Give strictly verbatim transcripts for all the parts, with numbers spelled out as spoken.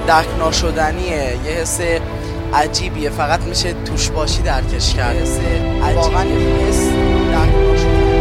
درک ناشدنیه، یه حس عجیبیه، فقط میشه توش باشی درکش کرد. حس واقعا یه حس درک ناشدنی.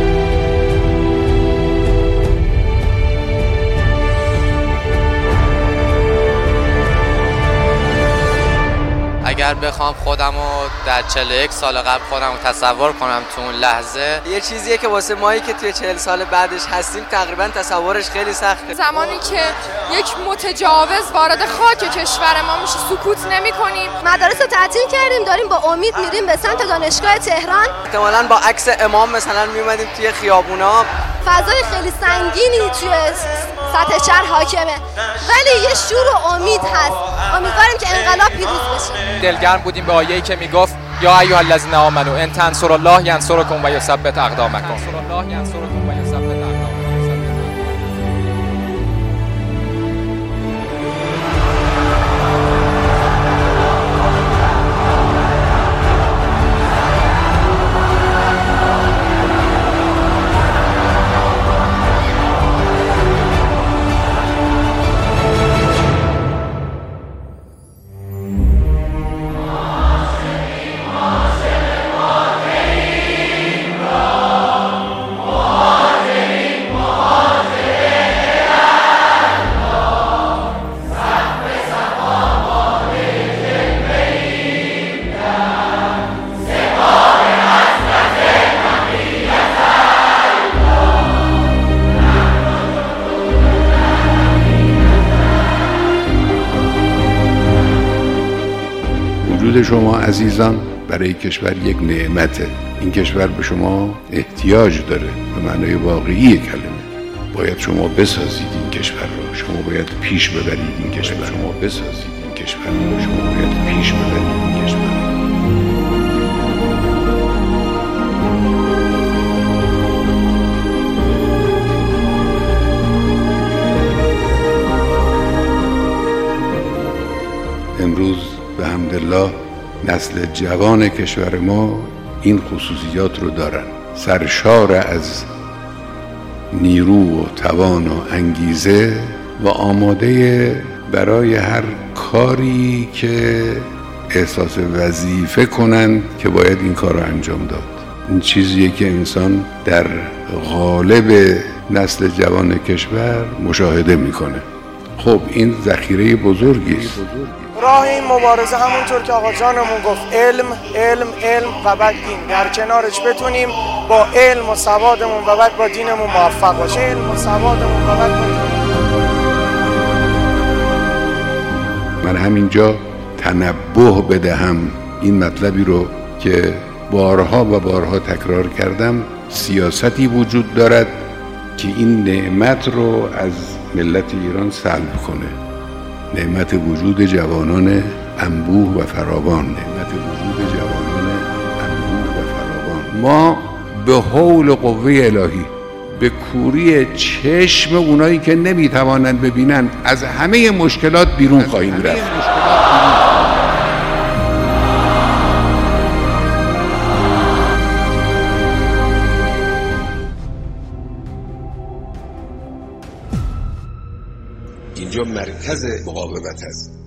اگر بخوام خودم رو در چهل و یک سال قبل خودم رو تصور کنم تو اون لحظه، یه چیزیه که واسه مایی که توی چهل سال بعدش هستیم تقریبا تصورش خیلی سخته. زمانی که یک متجاوز وارد خاک کشور ما میشه سکوت نمی کنیم. مدارس رو تعطیل کردیم، داریم با امید میریم به سمت دانشگاه تهران. احتمالاً با عکس امام مثلا میومدیم توی خیابونا. فضای خیلی سنگینی توی سطح شهر حاکمه، ولی یه شور و امید هست. امیدواریم که انقلاب پیروز بشه. دلگرم بودیم به آیه‌ای که میگفت یا ایها الذین آمنوا ان تنصروا الله ینصرکم و یثبت اقدامکم. الله ینصرکم و یثبت اقدامکم. وجود شما عزیزان برای کشور یک نعمته. این کشور به شما احتیاج داره به معنای واقعی کلمه. باید شما بسازید این کشور رو، شما باید پیش ببرید این کشور، شما بسازید این کشور رو، شما باید پیش ببرید این کشور. امروز به حمدالله نسل جوان کشور ما این خصوصیات رو دارن، سرشار از نیرو و توان و انگیزه و آماده برای هر کاری که احساس وظیفه کنند که باید این کار رو انجام داد. این چیزیه که انسان در غالب نسل جوان کشور مشاهده میکنه. خب این ذخیره بزرگی است. راه این مبارزه همونطور که آقا جانمون گفت علم علم علم و بعد دین، در کنارش بتونیم با علم و سوادمون و بعد با دینمون موفق باشیم. علم و سوادمون و بعد با من همینجا تنبه بدهم این مطلبی رو که بارها و بارها تکرار کردم. سیاستی وجود دارد که این نعمت رو از ملت ایران سلب کنه، نعمت وجود جوانان انبوه و فراوان. نعمت وجود جوانان انبوه و فراوان. ما به حول قوه الهی، به کوری چشم اونایی که نمیتوانند ببینند، از همه مشکلات بیرون خواهیم رفت. اینجا مرکز مقاومت است.